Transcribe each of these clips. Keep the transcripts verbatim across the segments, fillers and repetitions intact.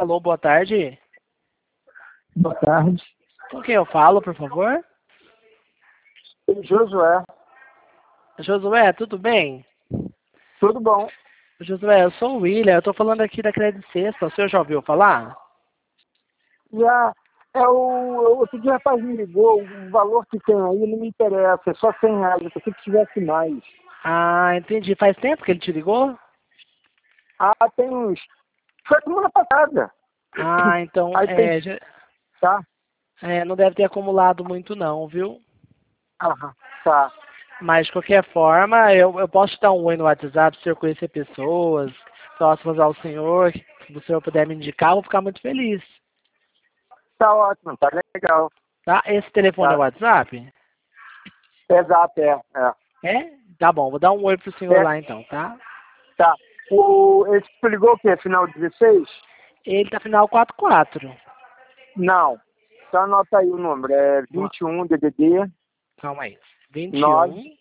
Alô, boa tarde. Boa tarde. Com quem eu falo, por favor? Josué. Josué, tudo bem? Tudo bom? Josué, eu sou o William, eu tô falando aqui da Crédito Sexta. O senhor já ouviu falar? Já. É o outro dia o rapaz me ligou, o valor que tem aí não me interessa, é só cem reais, eu pensei que tivesse mais. Ah, entendi. Faz tempo que ele te ligou? Ah, tem uns. Foi semana passada. Ah, então, Aí tem. é, já- Tá? é, não deve ter acumulado muito não, viu? Aham. Tá. Mas, de qualquer forma, eu, eu posso te dar um oi no WhatsApp se o senhor conhecer pessoas próximas ao senhor, se o senhor puder me indicar, eu vou ficar muito feliz. Tá ótimo, tá legal. Tá? Esse telefone é o Tá. WhatsApp? Exato, é. É. É? Tá bom, vou dar um oi pro senhor É, lá então, tá? tá. O, esse que tu ligou o quê? Final dezesseis? Ele tá final quatro quatro. Não. Só anota aí o número. É vinte e um D D D Calma aí. vinte e nove um.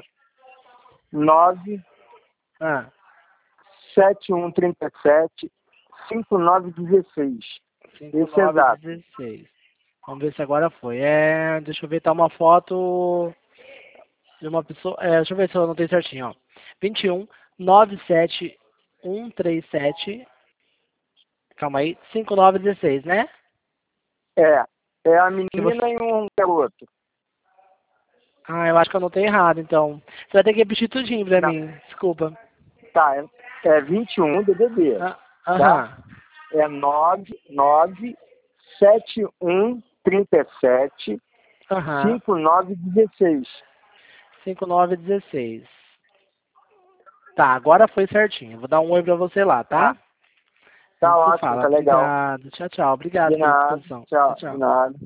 nove Ah, sete um trinta e sete cinco nove dezesseis. Esse é exato. cinco nove um seis. Vamos ver se agora foi. É, deixa eu ver, tá uma foto de uma pessoa. É, deixa eu ver se eu anotei certinho, ó. vinte e um nove sete um três sete. Calma aí, cinco nove um seis, né? É. É a Que você... menina e um garoto. Ah, eu acho que eu anotei errado, então. Você vai ter que repetir tudinho pra Não. mim, desculpa. Tá. É, é vinte e um D D D. Ah, Tá? aham. É nove nove sete um trinta e sete Aham. cinco nove dezesseis. cinco nove um seis. Tá, agora foi certinho. Vou dar um oi pra você lá, tá? Tá. A Tá gente se ótimo, fala. tá legal. Obrigado. Tchau, tchau. Obrigado De pela nada. disposição. Tchau, Tchau. De tchau. nada.